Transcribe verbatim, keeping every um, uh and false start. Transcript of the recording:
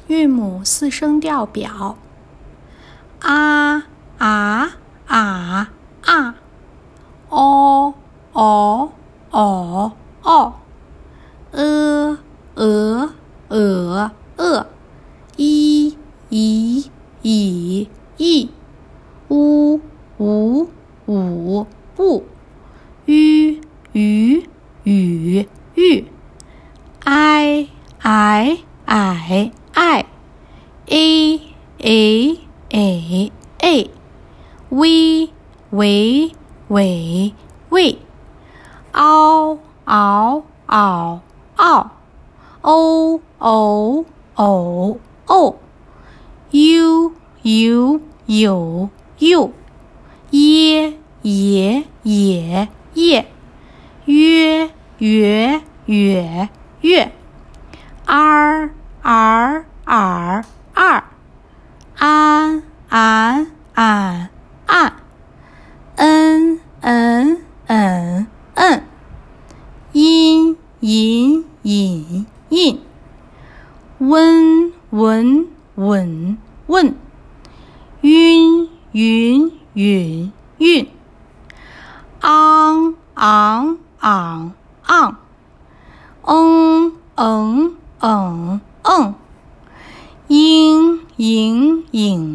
韵母四声调表：啊啊啊啊，哦哦哦哦，呃呃呃呃，一一一一，呜呜呜呜，吁吁吁吁，哎哎哎哎， a a a a， 喂喂喂喂，嗷嗷嗷嗷，哦哦哦哦，呦呦呦呦，耶耶耶耶，约约约约，儿儿儿儿，安安安安，嗯嗯嗯嗯，音音音音，温温温温，晕晕晕晕，昂昂昂昂，嗯嗯嗯嗯，嘤嘤嘤